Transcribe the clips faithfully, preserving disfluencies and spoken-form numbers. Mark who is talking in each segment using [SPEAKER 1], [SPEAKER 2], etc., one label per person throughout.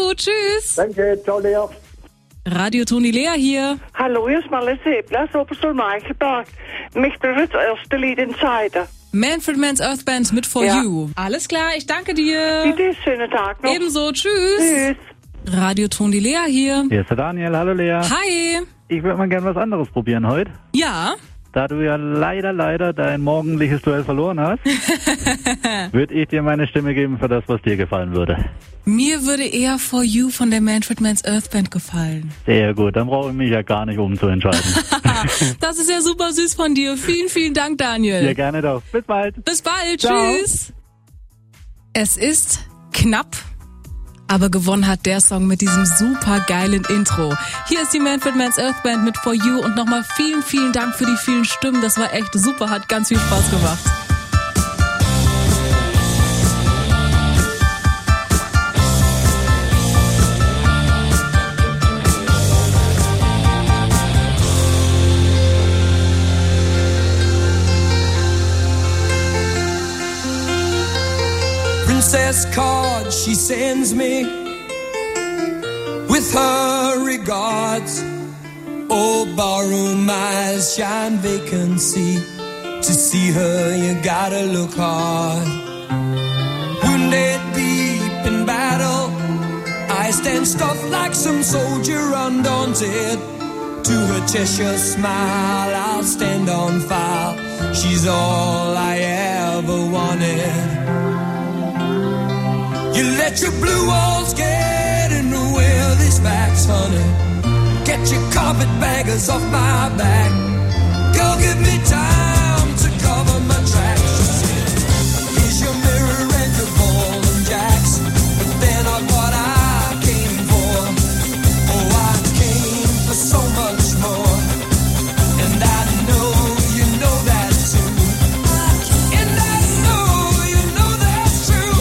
[SPEAKER 1] Ebenso, tschüss.
[SPEAKER 2] Danke, ciao Lea.
[SPEAKER 1] Radio Toni Lea hier.
[SPEAKER 3] Hallo, hier ist Marlies Hebler, Oberstol Meichelberg. Mich berührt das erste Lied in Zeiten.
[SPEAKER 1] Manfred Mann's Earth Band mit For
[SPEAKER 3] Ja.
[SPEAKER 1] You. Alles klar, ich danke dir.
[SPEAKER 3] Bitte, schönen Tag noch.
[SPEAKER 1] Ebenso, tschüss.
[SPEAKER 3] Tschüss.
[SPEAKER 1] Radio Toni Lea hier.
[SPEAKER 4] Hier ist der Daniel, hallo Lea.
[SPEAKER 1] Hi.
[SPEAKER 4] Ich würde mal gerne was anderes probieren heute.
[SPEAKER 1] Ja.
[SPEAKER 4] Da du ja leider, leider dein morgendliches Duell verloren hast, würde ich dir meine Stimme geben für das, was dir gefallen würde.
[SPEAKER 1] Mir würde eher For You von der Manfred Mann's Earth Band gefallen.
[SPEAKER 4] Sehr gut, dann brauche ich mich ja gar nicht umzuentscheiden.
[SPEAKER 1] Das ist ja super süß von dir. Vielen, vielen Dank, Daniel.
[SPEAKER 4] Ja, gerne doch. Bis bald.
[SPEAKER 1] Bis bald.
[SPEAKER 4] Ciao.
[SPEAKER 1] Tschüss. Es ist knapp, aber gewonnen hat der Song mit diesem super geilen Intro. Hier ist die Manfred Mann's Earth Band mit For You und nochmal vielen, vielen Dank für die vielen Stimmen. Das war echt super, hat ganz viel Spaß gemacht.
[SPEAKER 5] Princess card she sends me with her regards. Oh, barroom eyes shine vacancy. To see her you gotta look hard. Wounded deep in battle, I stand stuffed like some soldier undaunted. To her Cheshire smile I'll stand on file. She's all I ever wanted. You let your blue walls get in the way of these facts, honey. Get your carpetbaggers off my back. Go give me time to cover my tracks. She said, here's your mirror and your ball and jacks. But they're not what I came for. Oh, I came for so much more. And I know you know that too. And I know you know that's true.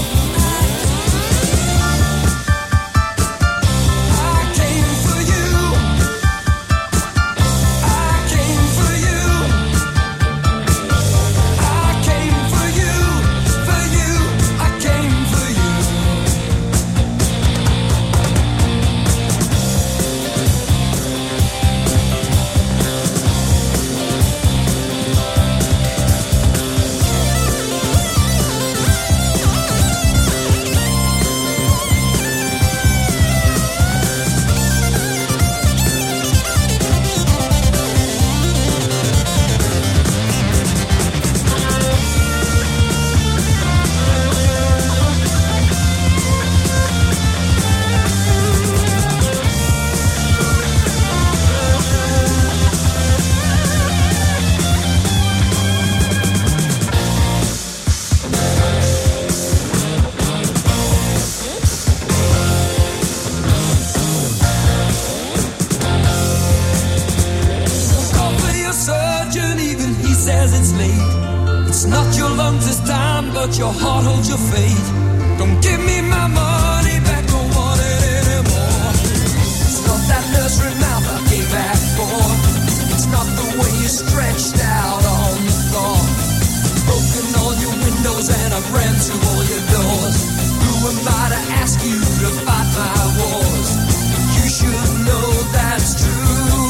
[SPEAKER 5] Your heart holds your fate. Don't give me my money back, don't want it anymore. It's not that nursery mouth I gave back for. It's not the way you stretched out on the floor. Broken all your windows and I've ran through all your doors. Who am I to ask you to fight my wars? You should know that's true.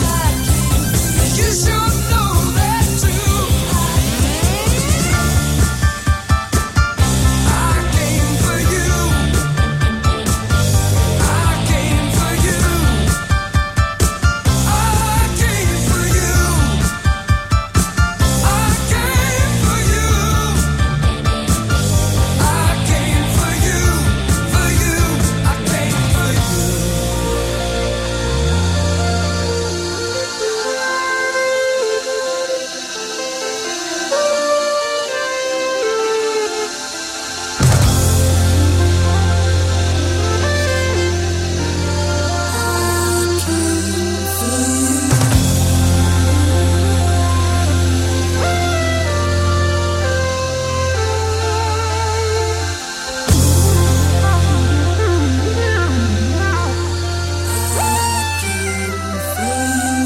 [SPEAKER 5] You should know that too.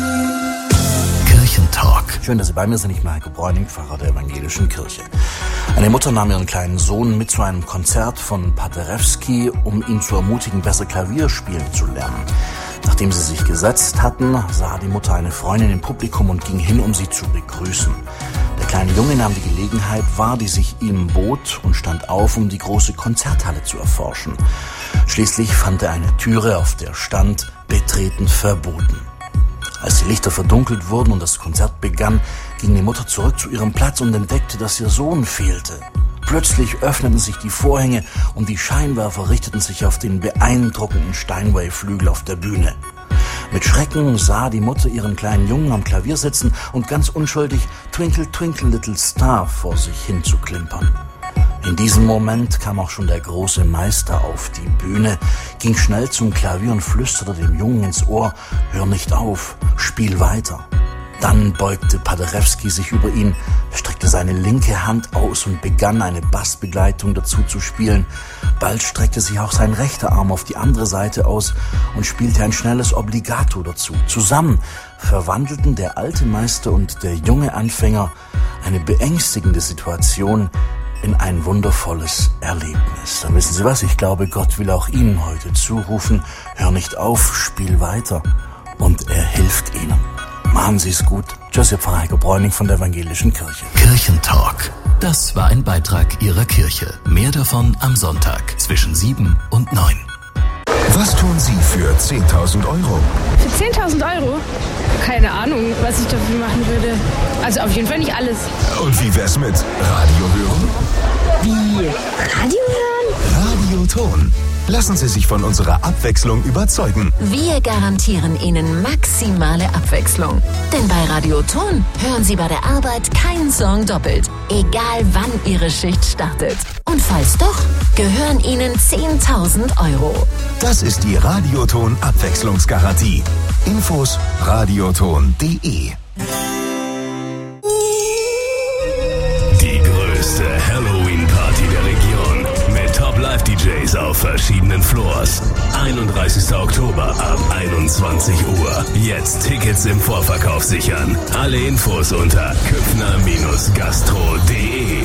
[SPEAKER 6] Schön, dass Sie bei mir sind. Ich bin Heiko Bräuning, Pfarrer der Evangelischen Kirche.
[SPEAKER 2] Eine Mutter nahm ihren kleinen Sohn mit zu einem Konzert von Paderewski, um ihn zu ermutigen, besser Klavier spielen zu lernen. Nachdem sie sich gesetzt hatten, sah die Mutter eine Freundin im Publikum und ging hin, um sie zu begrüßen. Der kleine Junge nahm die Gelegenheit wahr, die sich ihm bot, und stand auf, um die große Konzerthalle zu erforschen. Schließlich fand er eine Türe, auf der stand: Betreten verboten. Als die Lichter verdunkelt wurden und das Konzert begann, ging die Mutter zurück zu ihrem Platz und entdeckte, dass ihr Sohn fehlte. Plötzlich öffneten sich die Vorhänge und die Scheinwerfer richteten sich auf den beeindruckenden Steinway-Flügel auf der Bühne. Mit Schrecken sah die Mutter ihren kleinen Jungen am Klavier sitzen und ganz unschuldig Twinkle, Twinkle, Little Star vor sich hin zu klimpern. In diesem Moment kam auch schon der große Meister auf die Bühne, ging schnell zum Klavier und flüsterte dem Jungen ins Ohr: Hör nicht auf, spiel weiter. Dann beugte Paderewski sich über ihn, streckte seine linke Hand aus und begann eine Bassbegleitung dazu zu spielen. Bald streckte sich auch sein rechter Arm auf die andere Seite aus und spielte ein schnelles Obligato dazu. Zusammen verwandelten der alte Meister und der junge Anfänger eine beängstigende Situation in ein wundervolles Erlebnis. Dann wissen Sie was, ich glaube, Gott will auch Ihnen heute zurufen: Hör nicht auf, spiel weiter, und er hilft Ihnen. Machen Sie es gut. Tschüss, Ihr Pfarrer Heiko Bräuning von der Evangelischen Kirche.
[SPEAKER 6] Kirchentalk. Das war ein Beitrag Ihrer Kirche. Mehr davon am Sonntag zwischen sieben und neun.
[SPEAKER 7] Was tun Sie für zehntausend Euro?
[SPEAKER 8] Für zehntausend Euro? Keine Ahnung, was ich dafür machen würde. Also auf jeden Fall nicht alles.
[SPEAKER 7] Und wie wär's mit Radio hören?
[SPEAKER 8] Wie? Radio hören?
[SPEAKER 7] Radioton. Lassen Sie sich von unserer Abwechslung überzeugen.
[SPEAKER 9] Wir garantieren Ihnen maximale Abwechslung. Denn bei Radioton hören Sie bei der Arbeit keinen Song doppelt. Egal wann Ihre Schicht startet. Und falls doch, gehören Ihnen zehntausend Euro.
[SPEAKER 7] Das ist die Radioton Abwechslungsgarantie. Infos radioton punkt de.
[SPEAKER 10] Die größte Halloween-Party der Region mit Top-Live-D Js auf verschiedenen Floors. einunddreißigster Oktober ab einundzwanzig Uhr. Jetzt Tickets im Vorverkauf sichern. Alle Infos unter köpfner Bindestrich gastro punkt de.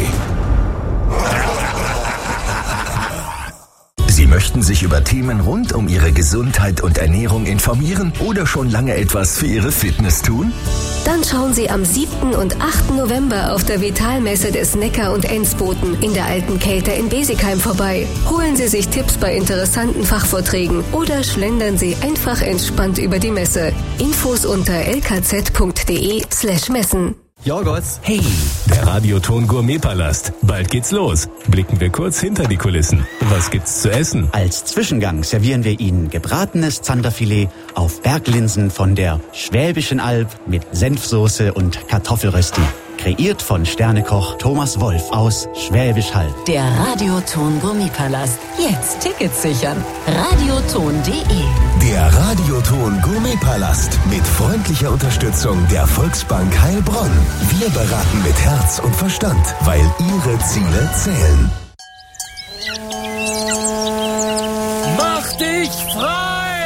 [SPEAKER 7] Sie möchten sich über Themen rund um Ihre Gesundheit und Ernährung informieren oder schon lange etwas für Ihre Fitness tun?
[SPEAKER 11] Dann schauen Sie am siebten und achten November auf der Vitalmesse des Neckar- und Ensboten in der Alten Kelter in Besigheim vorbei. Holen Sie sich Tipps bei interessanten Fachvorträgen oder schlendern Sie einfach entspannt über die Messe. Infos unter l k z punkt de slash messen.
[SPEAKER 10] Jorgos. Hey, der Radioton Gourmetpalast. Bald geht's los. Blicken wir kurz hinter die Kulissen. Was gibt's zu essen?
[SPEAKER 12] Als Zwischengang servieren wir Ihnen gebratenes Zanderfilet auf Berglinsen von der Schwäbischen Alb mit Senfsoße und Kartoffelrösti. Kreiert von Sternekoch Thomas Wolf aus Schwäbisch Hall.
[SPEAKER 9] Der Radioton Gourmetpalast. Jetzt Tickets sichern. radioton punkt de.
[SPEAKER 7] Der Radioton Gourmetpalast mit freundlicher Unterstützung der Volksbank Heilbronn. Wir beraten mit Herz und Verstand, weil Ihre Ziele zählen.
[SPEAKER 5] Mach dich frei!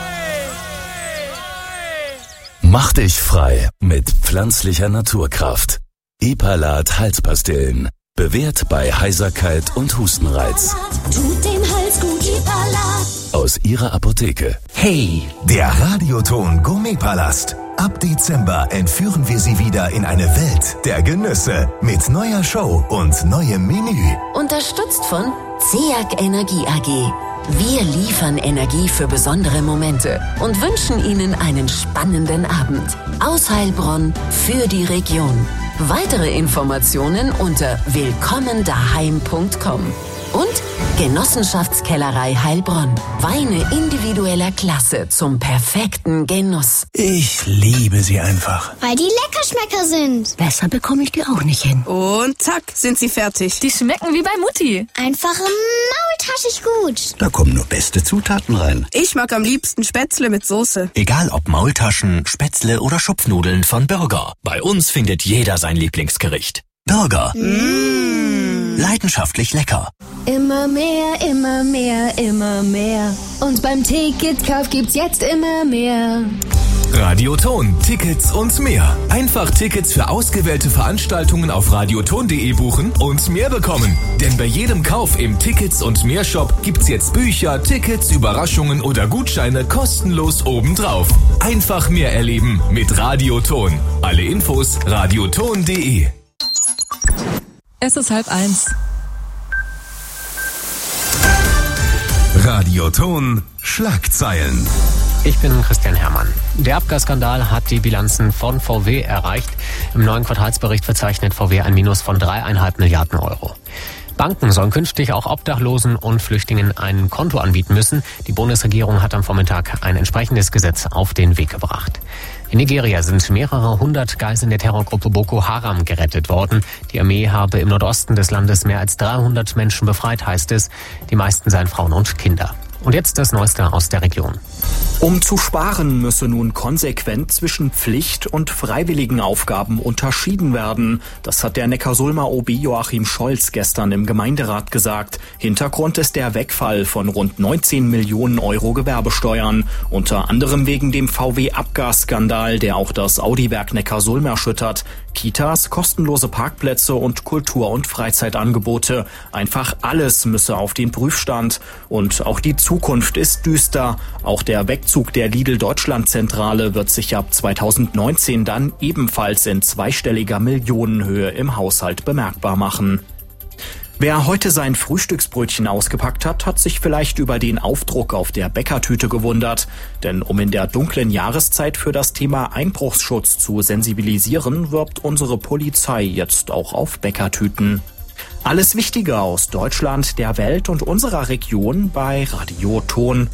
[SPEAKER 10] Mach dich frei mit pflanzlicher Naturkraft. Epalat Halspastillen. Bewährt bei Heiserkeit und Hustenreiz.
[SPEAKER 13] Tut dem Hals gut, Epalat.
[SPEAKER 10] Aus Ihrer Apotheke.
[SPEAKER 7] Hey, der Radioton Gourmetpalast. Ab Dezember entführen wir Sie wieder in eine Welt der Genüsse mit neuer Show und neuem Menü.
[SPEAKER 9] Unterstützt von C E A G Energie A G. Wir liefern Energie für besondere Momente und wünschen Ihnen einen spannenden Abend. Aus Heilbronn für die Region. Weitere Informationen unter willkommen daheim punkt com. Und Genossenschaftskellerei Heilbronn. Weine individueller Klasse zum perfekten Genuss.
[SPEAKER 14] Ich liebe sie einfach.
[SPEAKER 13] Weil die Leckerschmecker sind.
[SPEAKER 15] Besser bekomme ich die auch nicht hin.
[SPEAKER 16] Und zack, sind sie fertig.
[SPEAKER 15] Die schmecken wie bei Mutti.
[SPEAKER 13] Einfach maultaschig gut.
[SPEAKER 14] Da kommen nur beste Zutaten rein.
[SPEAKER 16] Ich mag am liebsten Spätzle mit Soße.
[SPEAKER 17] Egal ob Maultaschen, Spätzle oder Schupfnudeln von Burger. Bei uns findet jeder sein Lieblingsgericht. Burger. Mmh. Leidenschaftlich lecker.
[SPEAKER 11] Immer mehr, immer mehr, immer mehr. Und beim Ticketkauf gibt's jetzt immer mehr.
[SPEAKER 10] Radioton, Tickets und mehr. Einfach Tickets für ausgewählte Veranstaltungen auf radioton punkt de buchen und mehr bekommen. Denn bei jedem Kauf im Tickets und mehr Shop gibt's jetzt Bücher, Tickets, Überraschungen oder Gutscheine kostenlos obendrauf. Einfach mehr erleben mit Radioton. Alle Infos radioton punkt de.
[SPEAKER 1] Es ist halb eins.
[SPEAKER 7] Radioton Schlagzeilen.
[SPEAKER 18] Ich bin Christian Herrmann. Der Abgasskandal hat die Bilanzen von V W erreicht. Im neuen Quartalsbericht verzeichnet V W ein Minus von dreieinhalb Milliarden Euro. Banken sollen künftig auch Obdachlosen und Flüchtlingen ein Konto anbieten müssen. Die Bundesregierung hat am Vormittag ein entsprechendes Gesetz auf den Weg gebracht. In Nigeria sind mehrere hundert Geiseln der Terrorgruppe Boko Haram gerettet worden. Die Armee habe im Nordosten des Landes mehr als dreihundert Menschen befreit, heißt es. Die meisten seien Frauen und Kinder. Und jetzt das Neueste aus der Region.
[SPEAKER 19] Um zu sparen, müsse nun konsequent zwischen Pflicht- und freiwilligen Aufgaben unterschieden werden. Das hat der Neckarsulmer O B Joachim Scholz gestern im Gemeinderat gesagt. Hintergrund ist der Wegfall von rund neunzehn Millionen Euro Gewerbesteuern. Unter anderem wegen dem V W-Abgasskandal, der auch das Audi-Werk Neckarsulm erschüttert. Kitas, kostenlose Parkplätze und Kultur- und Freizeitangebote. Einfach alles müsse auf den Prüfstand. Und auch die Zukunft ist düster. Auch der Wegzug der Lidl-Deutschland-Zentrale wird sich ab zweitausendneunzehn dann ebenfalls in zweistelliger Millionenhöhe im Haushalt bemerkbar machen. Wer heute sein Frühstücksbrötchen ausgepackt hat, hat sich vielleicht über den Aufdruck auf der Bäckertüte gewundert. Denn um in der dunklen Jahreszeit für das Thema Einbruchsschutz zu sensibilisieren, wirbt unsere Polizei jetzt auch auf Bäckertüten. Alles Wichtige aus Deutschland, der Welt und unserer Region bei Radioton.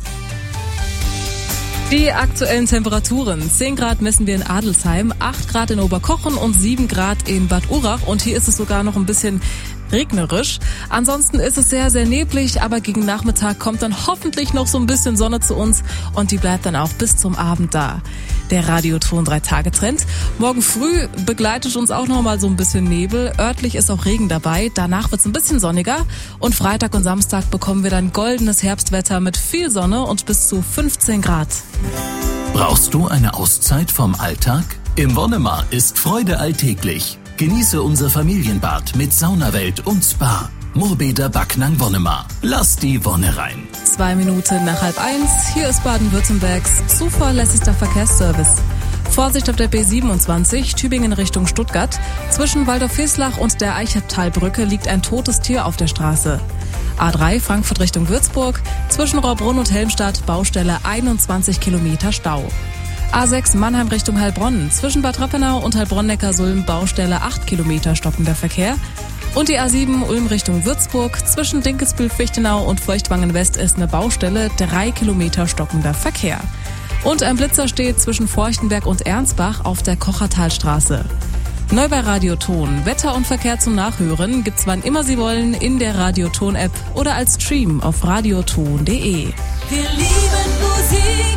[SPEAKER 1] Die aktuellen Temperaturen. zehn Grad messen wir in Adelsheim, acht Grad in Oberkochen und sieben Grad in Bad Urach. Und hier ist es sogar noch ein bisschen regnerisch. Ansonsten ist es sehr, sehr neblig, aber gegen Nachmittag kommt dann hoffentlich noch so ein bisschen Sonne zu uns und die bleibt dann auch bis zum Abend da. Der Radioton drei Tage Trend. Morgen früh begleitet uns auch noch mal so ein bisschen Nebel. Örtlich ist auch Regen dabei. Danach wird es ein bisschen sonniger und Freitag und Samstag bekommen wir dann goldenes Herbstwetter mit viel Sonne und bis zu fünfzehn Grad.
[SPEAKER 6] Brauchst du eine Auszeit vom Alltag? Im Wonnemar ist Freude alltäglich. Genieße unser Familienbad mit Saunawelt und Spa. Moorbäder Backnang Wonnemar. Lass die Wonne rein.
[SPEAKER 1] Zwei Minuten nach halb eins. Hier ist Baden-Württembergs zuverlässigster Verkehrsservice. Vorsicht auf der B siebenundzwanzig, Tübingen Richtung Stuttgart. Zwischen Waldorf-Feslach und der Eichertalbrücke liegt ein totes Tier auf der Straße. A drei Frankfurt Richtung Würzburg. Zwischen Rohrbrunn und Helmstadt Baustelle einundzwanzig Kilometer Stau. A sechs Mannheim Richtung Heilbronn. Zwischen Bad Rappenau und Heilbronn-Neckarsulm Baustelle acht Kilometer stockender Verkehr. Und die A sieben Ulm Richtung Würzburg. Zwischen Dinkelsbühl-Fichtenau und Feuchtwangen-West ist eine Baustelle, drei Kilometer stockender Verkehr. Und ein Blitzer steht zwischen Forchtenberg und Ernstbach auf der Kochertalstraße. Neu bei Radioton. Wetter und Verkehr zum Nachhören gibt's wann immer Sie wollen in der Radioton-App oder als Stream auf radioton punkt de.
[SPEAKER 5] Wir lieben Musik.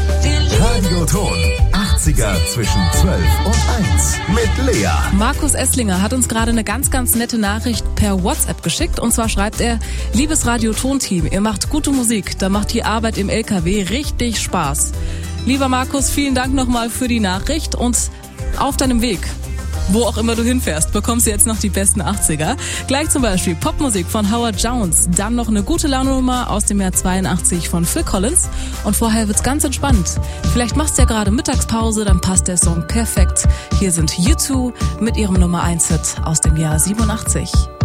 [SPEAKER 7] Radioton, achtziger zwischen zwölf und eins mit Lea.
[SPEAKER 1] Markus Esslinger hat uns gerade eine ganz, ganz nette Nachricht per WhatsApp geschickt. Und zwar schreibt er: Liebes Radioton-Team, ihr macht gute Musik, da macht die Arbeit im L K W richtig Spaß. Lieber Markus, vielen Dank nochmal für die Nachricht und auf deinem Weg, wo auch immer du hinfährst, bekommst du jetzt noch die besten achtziger. Gleich zum Beispiel Popmusik von Howard Jones, dann noch eine gute Laune-Nummer aus dem Jahr zweiundachtzig von Phil Collins und vorher wird's ganz entspannt. Vielleicht machst du ja gerade Mittagspause, dann passt der Song perfekt. Hier sind U zwei mit ihrem Nummer eins Hit aus dem Jahr siebenundachtzig.